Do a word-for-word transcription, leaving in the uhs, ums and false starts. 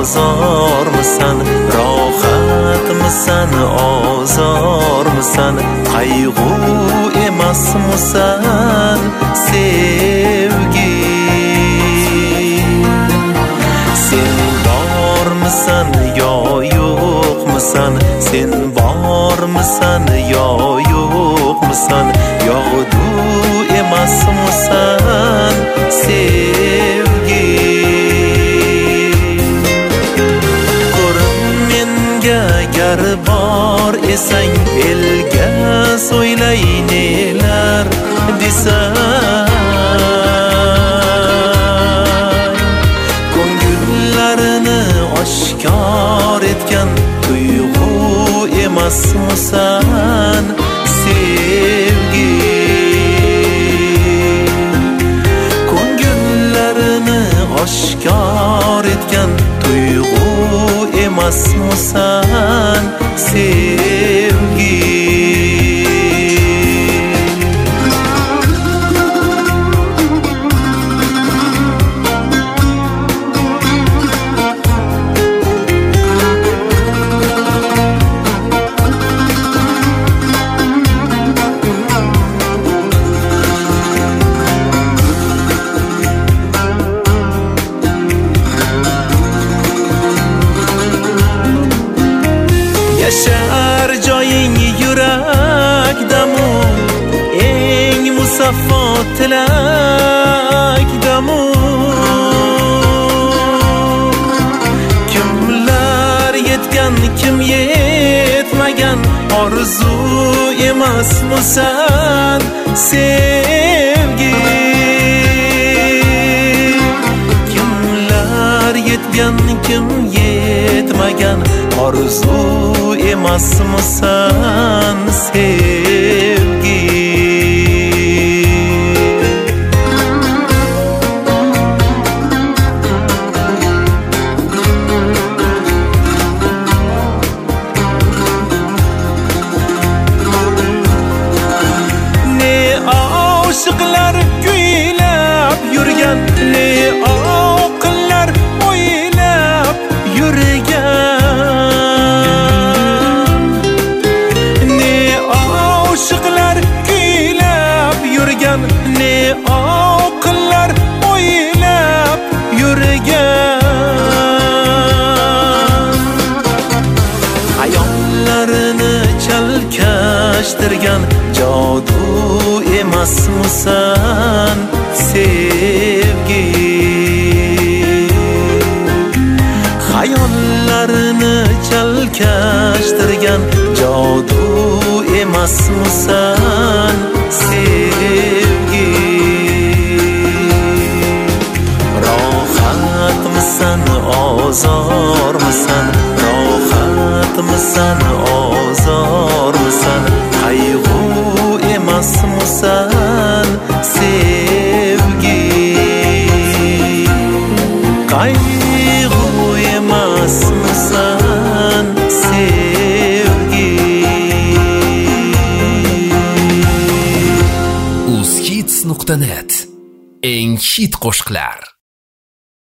ozormisan, rohatmisan, ozormisan, qayg'u emasmisan, sevgi. Sen bormisan yo yo'qmisan, sen bormisan yo yo'qmisan, yog'du emasmisan, sevgi. Ko'rim menga gar bor esang, elga so'ylay nelar desang, ko'ngillarini oshkor etgan tuyg'u emasmisan, sevgi. Ko'ngillarini oshkor etgan tuyg'u emasmisan, sevgi. Yashar joying yurakdamu, eng musaffo tilakdamu. Kimlar yetgan, kim yetmagan, orzu emasmisan, sevgi. Kimlar yetgan, kim yetmagan, orzu emasmisan, sevgi. Ne oshiqlar kuylab yurgan, ne oqillar o'ylab yurgan. Ne oshiqlar kuylab yurgan, ne oqillar o'ylab yurgan. Hayollarini chalkashtirgan jodu emasmisan, sevgi. Hayollarini chalkashtirgan jodu emasmisan, sevgi. Rohatmisan, ozormisan, rohatmisan, ozormisan, qayg'u emasmisan, sevgi. Qayg'u emasmisan, sevgi. uz hits nuqta net eng hit qo'shiqlar.